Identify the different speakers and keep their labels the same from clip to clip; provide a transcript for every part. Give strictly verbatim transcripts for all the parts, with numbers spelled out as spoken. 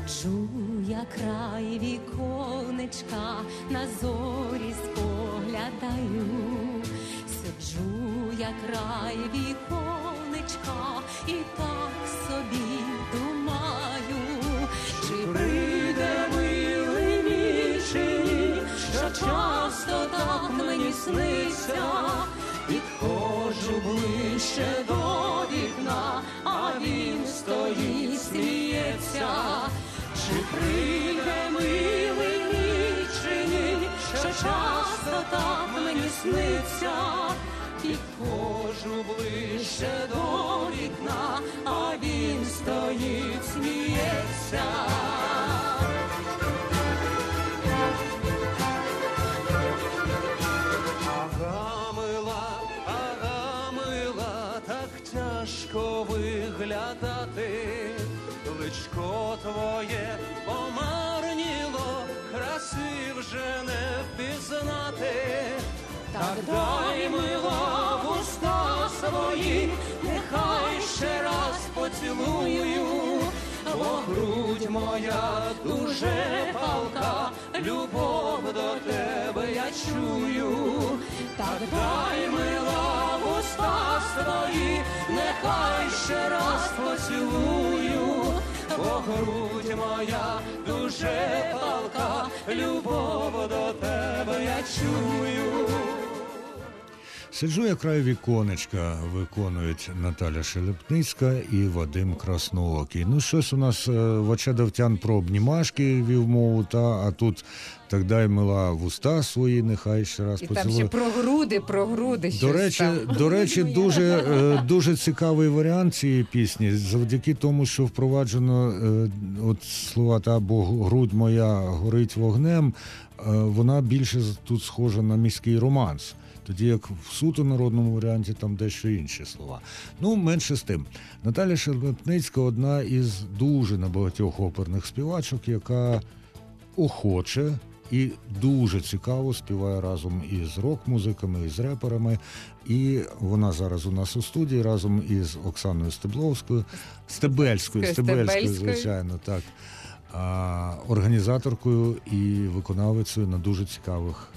Speaker 1: Сиджу я край віконечка, на зорі споглядаю. Сиджу я край віконечка і так собі думаю, чи прийде милий мій, чи ні, що часто так мені сниться. Підходжу ближче до вікна, а він стоїть, сміється. Чи прийде милий мій, чи ні, що часто так мені сниться. Підходжу ближче до вікна, а він стоїть, сміється.
Speaker 2: Ага, мила, ага, мила, так тяжко виглядати. Личко твоє помарніло, краси вже не впізнати. Так дай, мила, в уста свої, нехай ще раз поцілую. Бо грудь моя дуже палка, любов до тебе я чую. Так дай, мила, в уста свої, нехай ще раз поцілую. Бо грудь моя дуже палка, любов до тебе я чую.
Speaker 3: Сиджу я край віконечка, виконують Наталя Шелепницька і Вадим Красноокий. Ну, щось у нас Вача Давтян про обнімашки вів мову, та, а тут так дай, мила, в уста свої, нехай ще раз
Speaker 4: і
Speaker 3: поцілує.
Speaker 4: там ще про груди, про груди.
Speaker 3: До речі, до речі дуже, дуже цікавий варіант цієї пісні, завдяки тому, що впроваджено от слова та «бо грудь моя горить вогнем», вона більше тут схожа на міський романс. Тоді як в суто народному варіанті там дещо інші слова. Ну, менше з тим. Наталя Шелепницька – одна із дуже небагатьох оперних співачок, яка охоче і дуже цікаво співає разом із рок-музиками, і з реперами. І вона зараз у нас у студії разом із Оксаною Стебловською, Стебельською, Стебельською, звичайно, так, а, організаторкою і виконавицею на дуже цікавих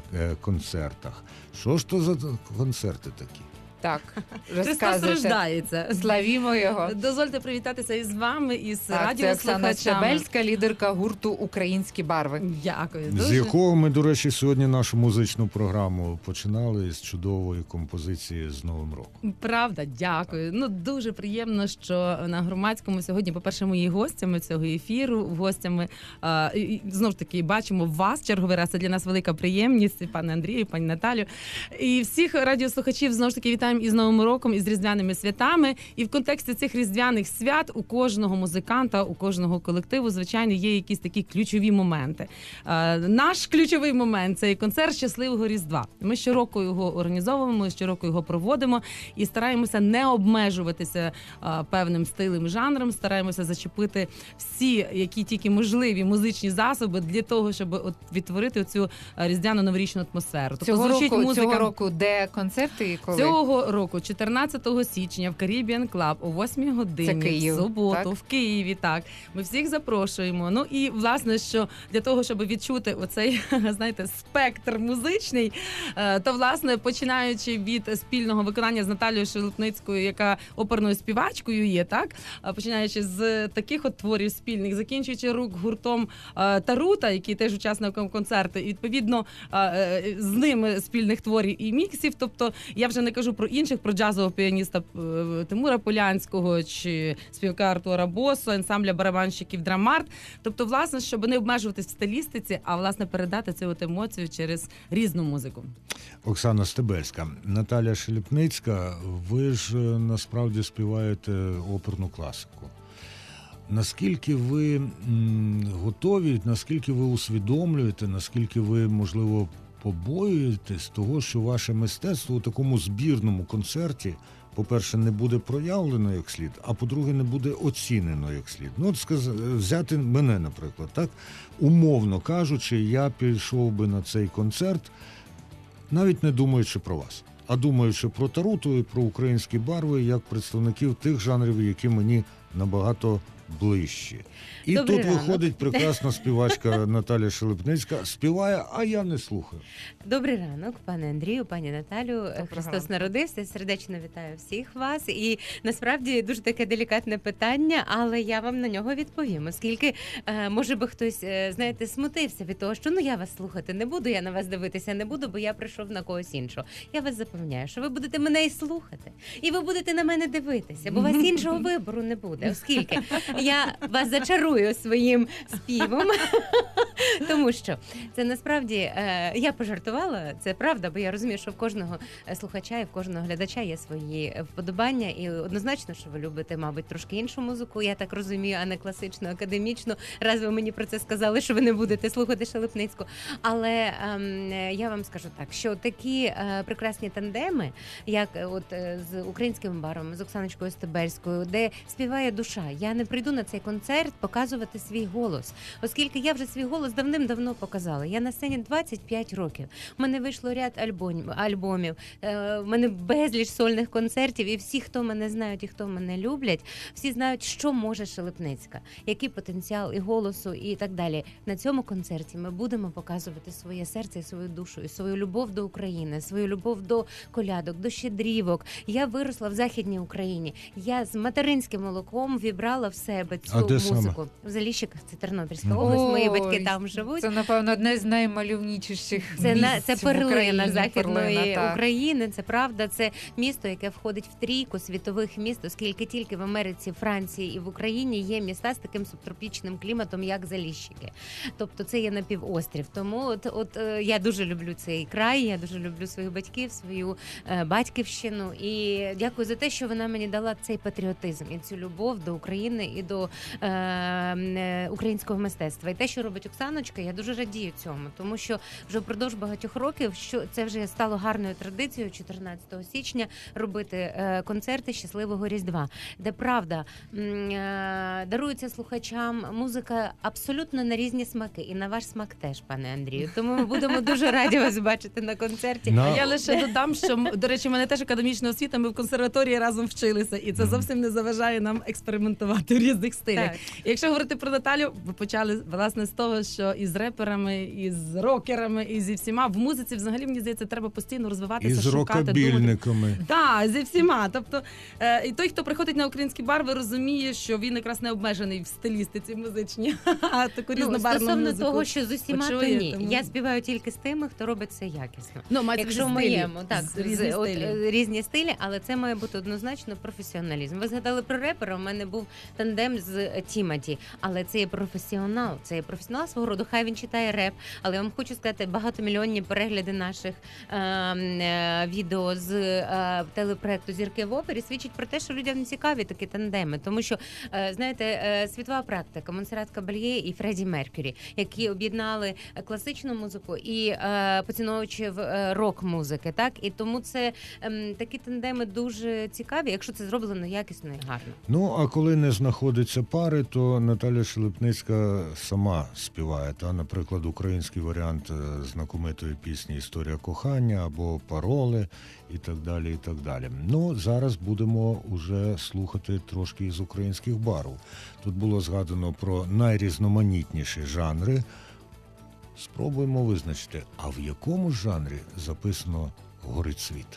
Speaker 3: концертах. Що ж то за концерти такі?
Speaker 4: Так,
Speaker 5: Христос рождається.
Speaker 4: Славімо його.
Speaker 5: Дозвольте привітатися із вами, із
Speaker 4: так,
Speaker 5: радіослухачами.
Speaker 4: Це Оксана Стебельська, лідерка гурту «Українські барви».
Speaker 5: Дякую.
Speaker 3: З
Speaker 5: дуже.
Speaker 3: якого ми, до речі, сьогодні нашу музичну програму починали з чудової композиції «З Новим роком».
Speaker 5: Правда, дякую. Ну, дуже приємно, що на Громадському сьогодні, по-перше, ми є гостями цього ефіру, гостями, а, і, знову ж таки, бачимо вас черговий раз. Це для нас велика приємність, пане Андрію, пані Наталю. І всіх радіослухачів, знову ж таки, вітаємо із Новим роком, із різдвяними святами. І в контексті цих різдвяних свят у кожного музиканта, у кожного колективу, звичайно, є якісь такі ключові моменти. Е, наш ключовий момент – це концерт «Щасливого Різдва». Ми щороку його організовуємо, ми щороку його проводимо і стараємося не обмежуватися е, певним стилем і жанром, стараємося зачепити всі, які тільки можливі музичні засоби для того, щоб от відтворити цю різдвяно-новорічну атмосферу. Тобто,
Speaker 4: цього, року,
Speaker 5: музика...
Speaker 4: цього року де концерти і коли?
Speaker 5: Цього року, чотирнадцятого січня, в Caribbean Club о восьмій годині,
Speaker 4: Київ,
Speaker 5: в суботу,
Speaker 4: так?
Speaker 5: в Києві, так. Ми всіх запрошуємо. Ну і, власне, що для того, щоб відчути оцей, знаєте, спектр музичний, то, власне, починаючи від спільного виконання з Наталією Шелепницькою, яка оперною співачкою є, так, починаючи з таких от творів спільних, закінчуючи рок-гуртом Тарута, який теж учасником концерту, і, відповідно, з ними спільних творів і міксів, тобто, я вже не кажу про інших, про джазового піаніста Тимура Полянського чи співака Артура Босо, ансамбля барабанщиків «Драмарт». Тобто, власне, щоб не обмежуватись в стилістиці, а, власне, передати цю от емоцію через різну музику.
Speaker 3: Оксана Стебельська. Наталя Шелепницька, ви ж насправді співаєте оперну класику. Наскільки ви м, готові, наскільки ви усвідомлюєте, наскільки ви, можливо, побоюєтесь того, що ваше мистецтво у такому збірному концерті, по-перше, не буде проявлено як слід, а по-друге, не буде оцінено як слід. Ну, от сказ... взяти мене, наприклад, так? Умовно кажучи, я пішов би на цей концерт, навіть не думаючи про вас, а думаючи про Таруту і про українські барви, як представників тих жанрів, які мені набагато ближче. І
Speaker 6: Добрий
Speaker 3: тут
Speaker 6: ранок.
Speaker 3: виходить прекрасна співачка Наталя Шелепницька, співає, а я не слухаю.
Speaker 6: Добрий ранок, пане Андрію, пані Наталю. Христос
Speaker 4: ранку.
Speaker 6: народився. Сердечно вітаю всіх вас. І насправді дуже таке делікатне питання, але я вам на нього відповім. Оскільки, е, може би хтось, е, знаєте, смутився від того, що ну я вас слухати не буду, я на вас дивитися не буду, бо я прийшов на когось іншого. Я вас запевняю, що ви будете мене і слухати, і ви будете на мене дивитися, бо у вас іншого вибору не буде, оскільки я вас зачарую своїм співом. Тому що це насправді, е, я пожартувала, це правда, бо я розумію, що в кожного слухача і в кожного глядача є свої вподобання, і однозначно, що ви любите, мабуть, трошки іншу музику, я так розумію, а не класичну, академічну. Раз ви мені про це сказали, що ви не будете слухати Шелепницьку. Але е, я вам скажу так, що такі е, прекрасні тандеми, як е, от е, з українськими барвами, з Оксаночкою Стебельською, де співає душа. Я не прийду на цей концерт показувати свій голос, оскільки я вже свій голос давним-давно показала. Я на сцені двадцять п'ять років. У мене вийшло ряд альбомів, альбомів. Е, у мене безліч сольних концертів, і всі, хто мене знають і хто мене люблять, всі знають, що може Шелепницька, який потенціал і голосу, і так далі. На цьому концерті ми будемо показувати своє серце і свою душу, і свою любов до України, свою любов до колядок, до щедрівок. Я виросла в Західній Україні. Я з материнським молоком вібрала в себе цю
Speaker 3: А де
Speaker 6: музику.
Speaker 3: саме?
Speaker 6: В Заліщиках, це Тернопільська
Speaker 3: Мгм.
Speaker 6: область, мої
Speaker 4: Ой,
Speaker 6: батьки там живуть.
Speaker 4: Це, напевно, одне з наймальовничіших
Speaker 6: Це
Speaker 4: місць
Speaker 6: на це
Speaker 4: в
Speaker 6: перлина
Speaker 4: Україні,
Speaker 6: Західної
Speaker 4: перлина, так.
Speaker 6: України. Це правда. Це місто, яке входить в трійку світових міст, оскільки тільки в Америці, Франції і в Україні є міста з таким субтропічним кліматом, як Заліщики. Тобто це є напівострів. Тому от, от е, я дуже люблю цей край. Я дуже люблю своїх батьків, свою е, батьківщину. І дякую за те, що вона мені дала цей патріотизм і цю любов до України і до е, е, українського мистецтва. І те, що робить Оксаночка, я дуже радію цьому, тому що вже впродовж багатьох років, що це вже стало гарною традицією чотирнадцятого січня робити е, концерти Щасливого Різдва, де правда м, е, дарується слухачам музика абсолютно на різні смаки, і на ваш смак теж, пане Андрію. Тому ми будемо дуже раді вас бачити на концерті.
Speaker 3: На-
Speaker 5: А я лише додам, що м- до речі, в мене теж академічна освіта. Ми в консерваторії разом вчилися, і це зовсім не заважає нам експериментувати в різних стилях.
Speaker 6: Так.
Speaker 5: Якщо говорити про Наталю, ви почали власне з того, що і з реперами, і з рокерами, і зі всіма в музиці, взагалі мені здається, треба постійно розвиватися,
Speaker 3: І з
Speaker 5: шукати, думати.
Speaker 3: рокобільниками.
Speaker 5: Так, зі всіма. Тобто, е, і той, хто приходить на українські барви, розуміє, що він якраз не обмежений в стилістиці музичній, а таку
Speaker 6: Ну,
Speaker 5: різнобарвну
Speaker 6: стосовно
Speaker 5: музику.
Speaker 6: того, що з усіма, то
Speaker 5: почує,
Speaker 6: ні.
Speaker 5: тому-
Speaker 6: Я співаю тільки з тими, хто робить це якісно.
Speaker 5: Ну, мається
Speaker 6: Якщо в
Speaker 5: в стилі,
Speaker 6: моєму, так,
Speaker 5: з-
Speaker 6: з-
Speaker 5: різні
Speaker 6: от,
Speaker 5: стилі.
Speaker 6: е, різні стилі, але це має бути однозначно професіоналізм. Ви згадали про репера, у мене був тандем з е, Тіматі, але це є професіонал, це є професіонал свого роду, хай він читає реп, але я вам хочу сказати, багатомільйонні перегляди наших е, е, відео з е, телепроекту «Зірки в опері» свідчить про те, що людям цікаві такі тандеми, тому що, е, знаєте, е, світова практика, Монсеррат Кабальє і Фредді Меркюрі, які об'єднали класичну музику і е, поціновувачів е, рок-музики, так? І тому це ем, такі тандеми дуже цікаві, якщо це зроблено якісно і гарно.
Speaker 3: Ну, а коли не знаходиться пари, то Наталя Шелепницька сама співає. Та, наприклад, український варіант е, знакомитої пісні «Історія кохання» або «Пароли» і так далі, і так далі. Ну, зараз будемо уже слухати трошки із українських барв. Тут було згадано про найрізноманітніші жанри. Спробуємо визначити, а в якому жанрі записано «Горить світ».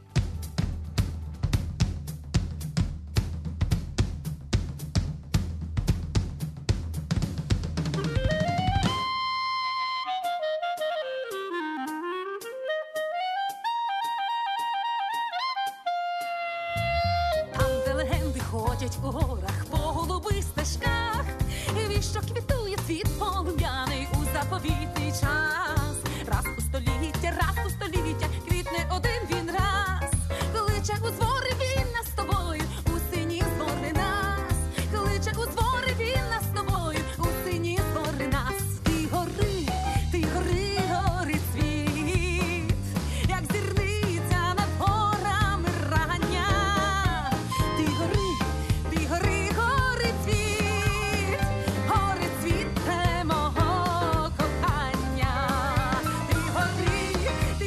Speaker 1: Там, де легенди ходять у горах по голубих стежках, віщо квітує цвіт полум'яний у заповітний час. Раз у століття, раз у століття, квітне один він раз. Кличе у збори він нас з тобою, у сині збори нас. Кличе у збори він нас з тобою, у сині збори нас. Ти гори, ти гори, гори цвіт, як зірниця над горами рання. Ти гори, ти гори, гори цвіт, гори цвіт мого кохання. Ти гори,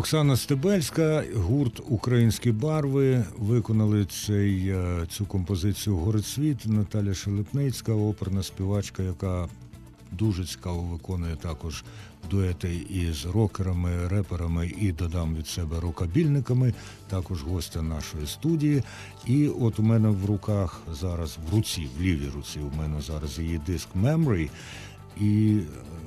Speaker 3: Оксана Стебельська, гурт «Українські барви» виконали цей, цю композицію «Горецвіт». Наталя Шелепницька, оперна співачка, яка дуже цікаво виконує також дуети із рокерами, реперами і, додам від себе, рокабільниками, також гостя нашої студії. І от у мене в руках зараз, в руці, в лівій руці у мене зараз її диск «Memory». І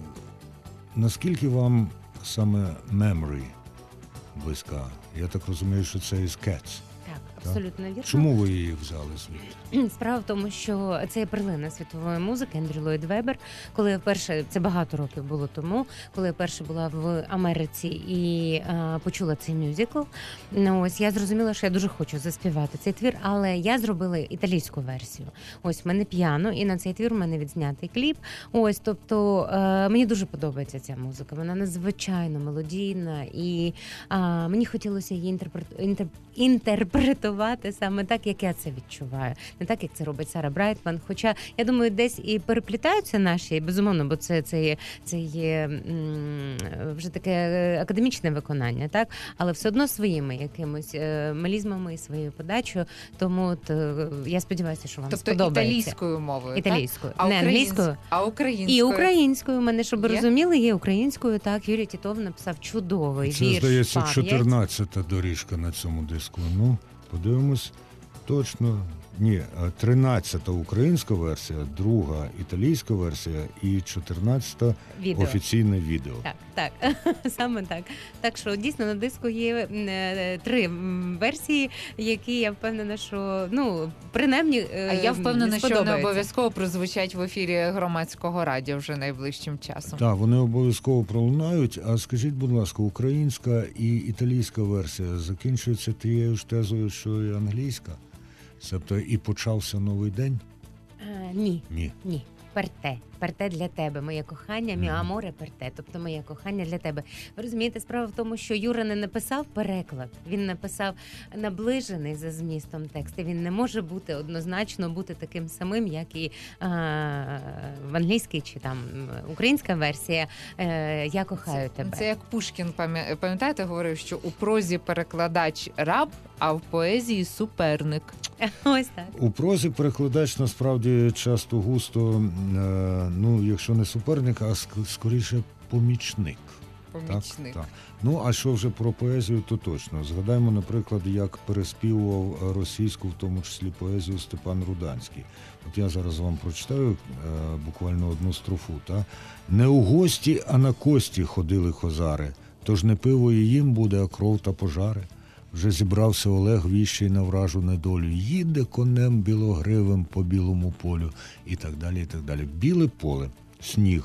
Speaker 3: наскільки вам саме «Memory» близька? Я так розумію, що це із Cats.
Speaker 6: Так, абсолютно вірно.
Speaker 3: Чому ви її взяли звідти?
Speaker 6: Справа в тому, що це є перлина світової музики Ендрю Ллойд Вебер. Коли я вперше, це багато років було тому, коли я вперше була в Америці і а, почула цей мюзикл, ну, ось я зрозуміла, що я дуже хочу заспівати цей твір, але я зробила італійську версію. Ось в мене п'яно, і на цей твір в мене відзнятий кліп. Ось, тобто а, мені дуже подобається ця музика. Вона надзвичайно мелодійна, і а, мені хотілося її інтерпрет... інтер... інтерпретувати саме так, як я це відчуваю. Не так, як це робить Сара Брайтман. Хоча, я думаю, десь і переплітаються наші, безумовно, бо це, це, є, це є м, вже таке академічне виконання, так? Але все одно своїми якимось мелізмами і своєю подачею. Тому от, я сподіваюся, що вам
Speaker 4: тобто
Speaker 6: сподобається.
Speaker 4: італійською мовою,
Speaker 6: Італійською.
Speaker 4: так?
Speaker 6: Не
Speaker 4: А
Speaker 6: англійською.
Speaker 4: А українською?
Speaker 6: І українською. У мене, щоб ви
Speaker 4: Є?
Speaker 6: розуміли, є українською. Так, Юрій Тітов написав чудовий
Speaker 3: Це,
Speaker 6: вірш
Speaker 3: здається,
Speaker 6: «Пам'ять».
Speaker 3: чотирнадцята доріжка на цьому диску. Ну, подивимось. Точно. Ні, тринадцята українська версія, друга італійська версія і чотирнадцята
Speaker 6: Відео.
Speaker 3: офіційне відео.
Speaker 6: Так, так, саме так. Так що дійсно на диску є е, три м, версії, які я впевнена, що ну принаймні е,
Speaker 4: А я впевнена, що вони
Speaker 6: сподобаються.
Speaker 4: обов'язково прозвучать в ефірі громадського радіо вже найближчим часом.
Speaker 3: Так, вони обов'язково пролунають. А скажіть, будь ласка, українська і італійська версія закінчується тією ж тезою, що і англійська? Тобто і почався новий день?
Speaker 6: А, ні,
Speaker 3: Ні.
Speaker 6: ні. Перте, перте для тебе, моє кохання, мій
Speaker 3: Мгм.
Speaker 6: аморе перте, тобто моє кохання для тебе. Ви розумієте, справа в тому, що Юра не написав переклад, він написав наближений за змістом текст, і він не може бути однозначно бути таким самим, як і а, в англійській чи там українська версія е, «Я кохаю
Speaker 4: Це,
Speaker 6: тебе».
Speaker 4: це як Пушкін, пам'я- пам'ятаєте, говорив, що у прозі перекладач раб, а в поезії суперник.
Speaker 6: Ось так.
Speaker 3: У прозі перекладач насправді часто густо, е, ну, якщо не суперник, а ск- скоріше помічник.
Speaker 4: Помічник.
Speaker 3: Так, так. Ну, а що вже про поезію, то точно. Згадаємо, наприклад, як переспівував російську, в тому числі поезію, Степан Руданський. От я зараз вам прочитаю е, буквально одну строфу. Та? «Не у гості, а на кості ходили хозари, тож не пиво і їм буде, а кров та пожари. Вже зібрався Олег віщий на вражу недолю, їде конем білогривим по білому полю» і так далі, і так далі. Біле поле, сніг.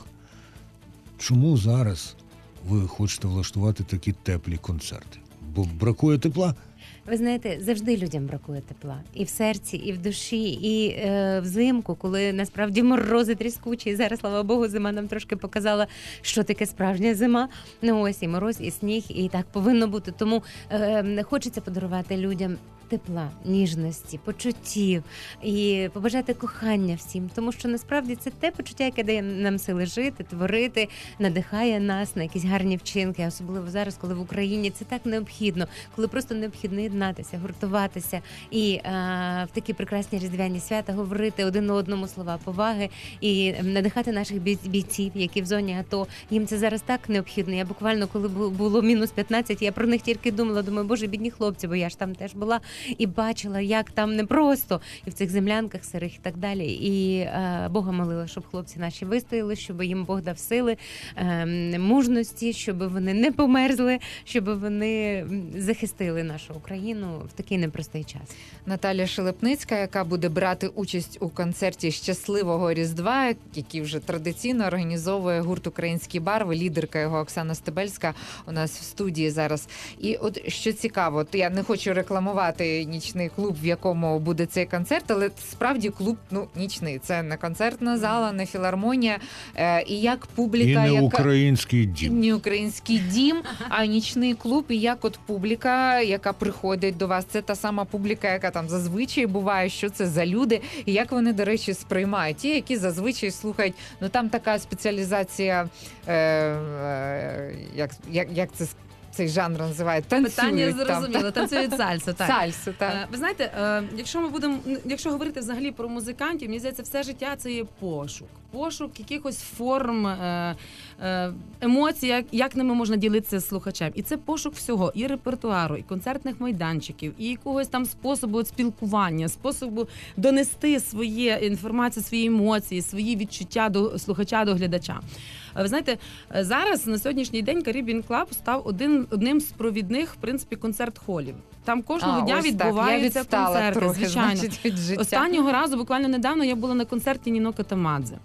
Speaker 3: Чому зараз ви хочете влаштувати такі теплі концерти? Бо бракує тепла?
Speaker 6: Ви знаєте, завжди людям бракує тепла. І в серці, і в душі, і е, взимку, коли насправді морози тріскучі. І зараз, слава Богу, зима нам трошки показала, що таке справжня зима. Ну ось і мороз, і сніг, і так повинно бути. Тому е, хочеться подарувати людям тепла, ніжності, почуттів і побажати кохання всім. Тому що насправді це те почуття, яке дає нам сили жити, творити, надихає нас на якісь гарні вчинки. Особливо зараз, коли в Україні це так необхідно, коли просто необхідно єднатися, гуртуватися і а, в такі прекрасні різдвяні свята говорити один одному слова поваги і надихати наших бій- бійців, які в зоні АТО. Їм це зараз так необхідно. Я буквально, коли бу- було мінус п'ятнадцять, я про них тільки думала, думаю, боже, бідні хлопці, бо я ж там теж була і бачила, як там непросто, і в цих землянках сирих і так далі. І е, Бога молила, щоб хлопці наші вистояли, щоб їм Бог дав сили, е, мужності, щоб вони не померзли, щоб вони захистили нашу Україну в такий непростий час.
Speaker 4: Наталя Шелепницька, яка буде брати участь у концерті «Щасливого Різдва», який вже традиційно організовує гурт «Українські барви», лідерка його Оксана Стебельська у нас в студії зараз. І от що цікаво, от я не хочу рекламувати нічний клуб, в якому буде цей концерт, але справді клуб, ну, нічний. Це не концертна зала, не філармонія. Е, і як публіка...
Speaker 3: І не
Speaker 4: яка...
Speaker 3: український дім.
Speaker 4: Не український дім, а нічний клуб. І як от публіка, яка приходить до вас, це та сама публіка, яка там зазвичай буває, що це за люди, і як вони, до речі, сприймають. Ті, які зазвичай слухають, ну там така спеціалізація, е, е, як, як, як це цей жанр називають? Танцюють
Speaker 5: Питання
Speaker 4: там,
Speaker 5: зрозуміло,
Speaker 4: та?
Speaker 5: танцюють сальсу, так.
Speaker 4: Сальсу, так.
Speaker 5: Е, Ви знаєте, е, якщо ми будемо, якщо говорити взагалі про музикантів, мені здається, все життя це є пошук. Пошук якихось форм, е, е, емоцій, як, як ними можна ділитися з слухачем. І це пошук всього, і репертуару, і концертних майданчиків, і якогось там способу от спілкування, способу донести своє інформацію, свої емоції, свої відчуття до слухача, до глядача. Ви знаєте, зараз на сьогоднішній день Caribbean Club став один, одним з провідних, в принципі, концерт-холів. Там кожного
Speaker 4: А,
Speaker 5: дня
Speaker 4: ось
Speaker 5: відбуваються
Speaker 4: так. Я відстала
Speaker 5: концерти,
Speaker 4: трохи,
Speaker 5: звичайно.
Speaker 4: значить, від життя.
Speaker 5: Останнього разу, буквально недавно, я була на концерті Ніно Катамадзе.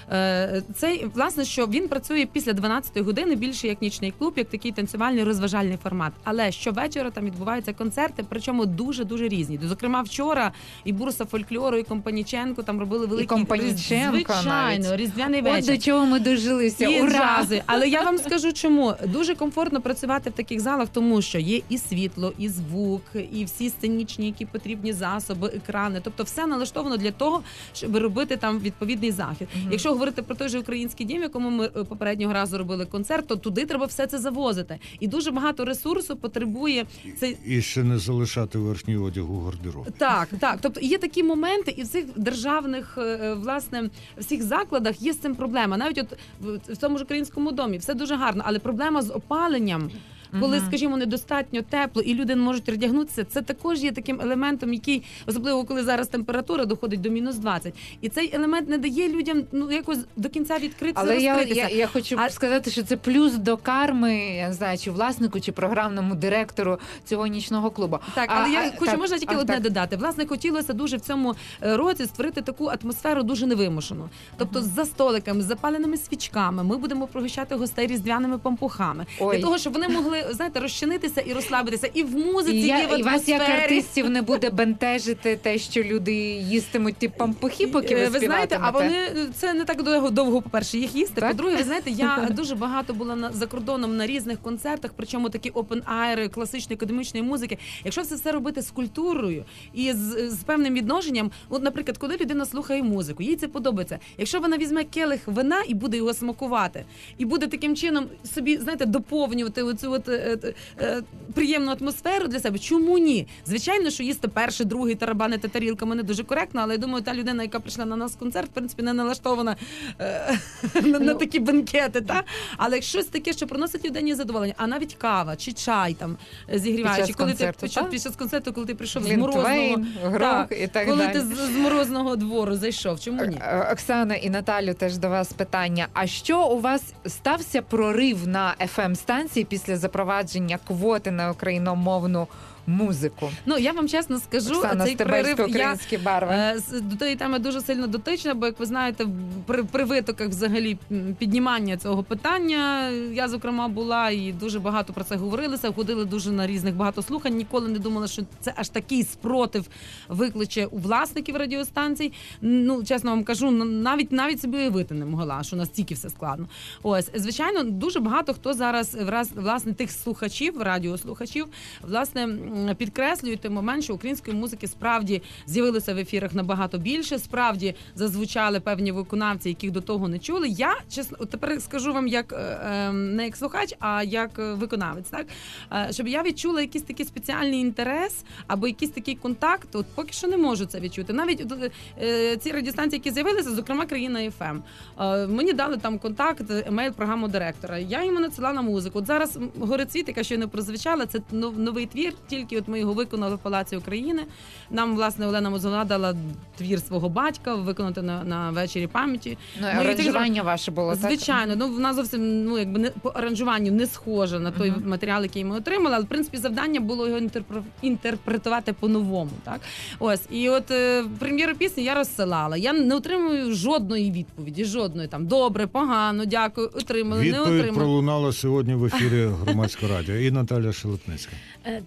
Speaker 5: Цей, власне, що він працює після дванадцятої години більше як нічний клуб, як такий танцювальний розважальний формат. Але щовечора там відбуваються концерти, причому дуже-дуже різні. Зокрема, вчора і Бурса фольклору, і Компаніченко там робили великий...
Speaker 4: І Компаніченко
Speaker 5: звичайно,
Speaker 4: навіть.
Speaker 5: різдвяний
Speaker 4: От
Speaker 5: вечір.
Speaker 4: до чого ми дожилися.
Speaker 5: І
Speaker 4: Ура!
Speaker 5: джази. Але я вам скажу, чому. Дуже комфортно працювати в таких залах, тому що є і світло, і звук, і всі сценічні, які потрібні засоби, екрани. Тобто все налаштовано для того, щоб робити там відповідний захід.
Speaker 4: Мгм.
Speaker 5: Якщо говорити про той же український дім, в якому ми е, попереднього разу робили концерт, то туди треба все це завозити. І дуже багато ресурсу потребує цей.
Speaker 3: І ще не залишати верхній одяг у гардеробі.
Speaker 5: Так, так. Тобто є такі моменти, і в цих державних е, власне всіх закладах є з цим проблема. Навіть от в- в цьому ж українському домі все дуже гарно, але проблема з опаленням. Коли,
Speaker 4: Мгм.
Speaker 5: скажімо, недостатньо тепло і люди не можуть роздягнутися, це також є таким елементом, який, особливо коли зараз температура доходить до мінус двадцять. І цей елемент не дає людям ну якось до кінця відкритися,
Speaker 4: Але я,
Speaker 5: розкритися.
Speaker 4: я, я хочу
Speaker 5: А-
Speaker 4: сказати, що це плюс до карми, я не знаю, чи власнику, чи програмному директору цього нічного клубу.
Speaker 5: Так,
Speaker 4: А-
Speaker 5: але я
Speaker 4: а,
Speaker 5: хочу,
Speaker 4: так,
Speaker 5: можна тільки
Speaker 4: а,
Speaker 5: одне
Speaker 4: так.
Speaker 5: додати. Власне, хотілося дуже в цьому е, році створити таку атмосферу дуже невимушену. Тобто за столиками, з запаленими свічками, ми будемо пригощати гостей різдвяними пампухами.
Speaker 4: Ой.
Speaker 5: Для того, щоб вони могли, знаєте, розчинитися і розслабитися. І в музиці,
Speaker 4: І, я,
Speaker 5: і в
Speaker 4: і вас, як
Speaker 5: атмосфері.
Speaker 4: артистів, не буде бентежити те, що люди їстимуть ті пампухи, поки ви
Speaker 5: Е, ви знаєте, а
Speaker 4: співатимете?
Speaker 5: вони це не так довго, довго по-перше, їх їсти.
Speaker 4: Так?
Speaker 5: По-друге, ви знаєте, я дуже багато була на за кордоном на різних концертах, причому такі open-air, класичної академічної музики. Якщо це все робити з культурою і з, з певним відношенням, от, наприклад, коли людина слухає музику, їй це подобається. Якщо вона візьме келих вина і буде його смакувати, і буде таким чином собі, знаєте, доповнювати оцю от, е, е, е, приємну атмосферу для себе, чому ні? Звичайно, що їсти перший, другий, тарабанити тарілками не дуже коректно, але я думаю, та людина, яка прийшла на нас концерт, в принципі, не налаштована е, на, на
Speaker 4: Ну.
Speaker 5: такі бенкети, та? Але як щось таке, що приносить людині задоволення, а навіть кава чи чай там е, зігріваючи,
Speaker 4: Під час
Speaker 5: коли
Speaker 4: концерту,
Speaker 5: ти під час-
Speaker 4: так?
Speaker 5: під час концерту, коли ти прийшов з морозного,
Speaker 4: Глінтвейн, горох
Speaker 5: Так,
Speaker 4: і так
Speaker 5: коли
Speaker 4: далі.
Speaker 5: ти з, з морозного двору зайшов, чому ні?
Speaker 4: Е, Оксана і Наталю, теж до вас питання. А що у вас стався прорив на еф ем-станції після запровадження квоти на україномовну музику?
Speaker 5: Ну, я вам чесно скажу,
Speaker 4: Оксана
Speaker 5: цей
Speaker 4: Стебельська,
Speaker 5: прорив, я
Speaker 4: українські барви.
Speaker 5: Е, з- До тієї теми дуже сильно дотична, бо, як ви знаєте, при, при витоках взагалі м, піднімання цього питання я, зокрема, була і дуже багато про це говорилося, ходили дуже на різних багато слухань, ніколи не думала, що це аж такий спротив викличе у власників радіостанцій. Ну, чесно вам кажу, н- навіть, навіть собі уявити не могла, що настільки все складно. Ось, звичайно, дуже багато хто зараз, враз- власне, тих слухачів, радіослухачів, власне, м, підкреслюють той момент, що української музики справді з'явилося в ефірах набагато більше, справді зазвучали певні виконавці, яких до того не чули. Я, чесно, от тепер скажу вам як е, е, не як слухач, а як е, виконавець, так? Е, Щоб я відчула якийсь такий спеціальний інтерес або якийсь такий контакт, от поки що не можу це відчути. Навіть от, е, ці радіостанції, які з'явилися, зокрема «Країна еф ем», е, мені дали там контакт, емейл програму директора. Я йому надсилала музику. От зараз м, «Горе цвіт», яка щойно прозвучала, це нов- новий твір, тільки от ми його виконали в Палаці України. Нам, власне, Олена Мозона дала твір свого батька виконати на, на вечорі пам'яті.
Speaker 4: Ну,
Speaker 5: Ми
Speaker 4: аранжування ваше було, так?
Speaker 5: Звичайно, ну вона зовсім ну якби не по аранжуванню не схожа на той
Speaker 4: Мгм.
Speaker 5: матеріал, який ми отримали, але в принципі завдання було його інтерпре- інтерпретувати по-новому. Так ось і от е, прем'єру пісні я розсилала. Я не отримую жодної відповіді, жодної там добре, погано, дякую, отримали, не
Speaker 3: Відповідь
Speaker 5: отримали.
Speaker 3: пролунала сьогодні в ефірі Громадського радіо. І Наталя Шелепницька.
Speaker 6: Е, Так, ну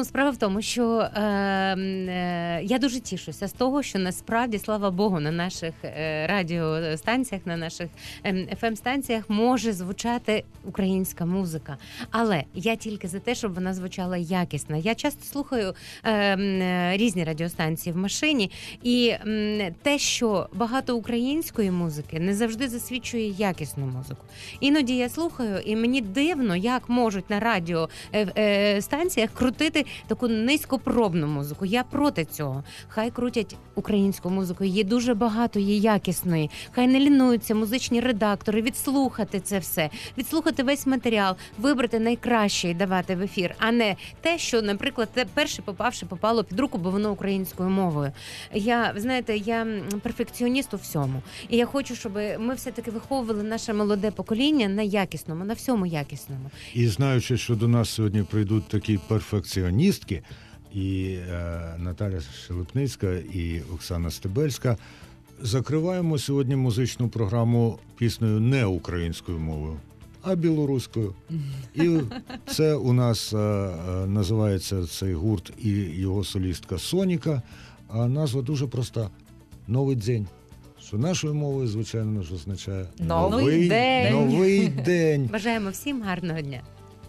Speaker 6: справа в тому, що е, е, я дуже тішуся з того, що насправді, слава Богу, на наших е, радіостанціях, на наших е, еф ем-станціях може звучати українська музика. Але я тільки за те, щоб вона звучала якісно. Я часто слухаю е, е, різні радіостанції в машині, і е, те, що багато української музики, не завжди засвідчує якісну музику. Іноді я слухаю, і мені дивно, як можуть на радіостанціях крутити таку низькопробну музику. Я проти цього. Хай крутять українську музику. Є дуже багато, є якісної. Хай не лінуються музичні редактори відслухати це все, відслухати весь матеріал, вибрати найкраще і давати в ефір, а не те, що, наприклад, те перше попавши попало під руку, бо воно українською мовою. Я, знаєте, я перфекціоніст у всьому. І я хочу, щоб ми все-таки виховували наше молоде покоління на якісному, на всьому якісному.
Speaker 3: І знаючи, що до нас сьогодні прийдуть такі перфекціоністки, і е, Наталя Шелепницька, і Оксана Стебельська, закриваємо сьогодні музичну програму піснею не українською мовою, а білоруською. І це у нас е, е, називається цей гурт і його солістка Соніка, а назва дуже проста – «Новий день». Що нашою мовою, звичайно, ж означає
Speaker 4: Новий
Speaker 3: новий
Speaker 4: день.
Speaker 3: Новий день.
Speaker 6: Бажаємо всім гарного дня.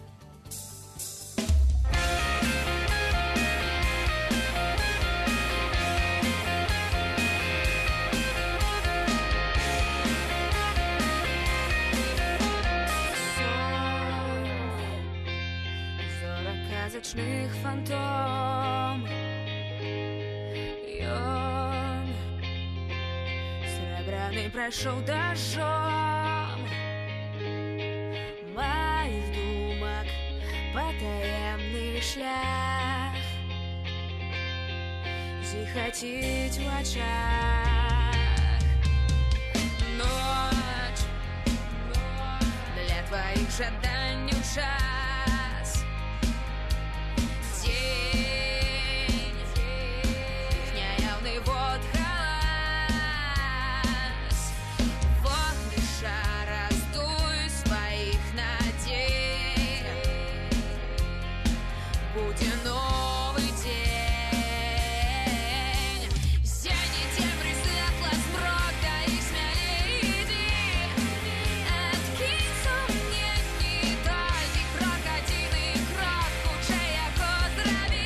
Speaker 1: Казочных фантом и он сребряный прошел дождем моих думок потаемный шлях зихотеть в очах. Ночь для твоих жаданий час. Вот глаз, вот дыша раздуй своих надей. Будет новый день. Зяни тембры светла смрока и смелее иди. Откинь сомнений, дойди крок один и крок уже яко зрави.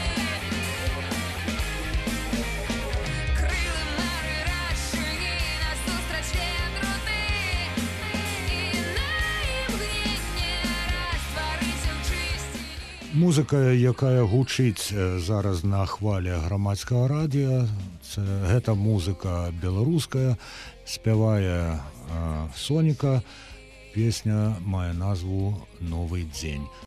Speaker 3: Музика, яка гучить зараз на хвалі громадського радіо, це гэта музика білоруська, співає Соніка, пісня має назву «Новий день».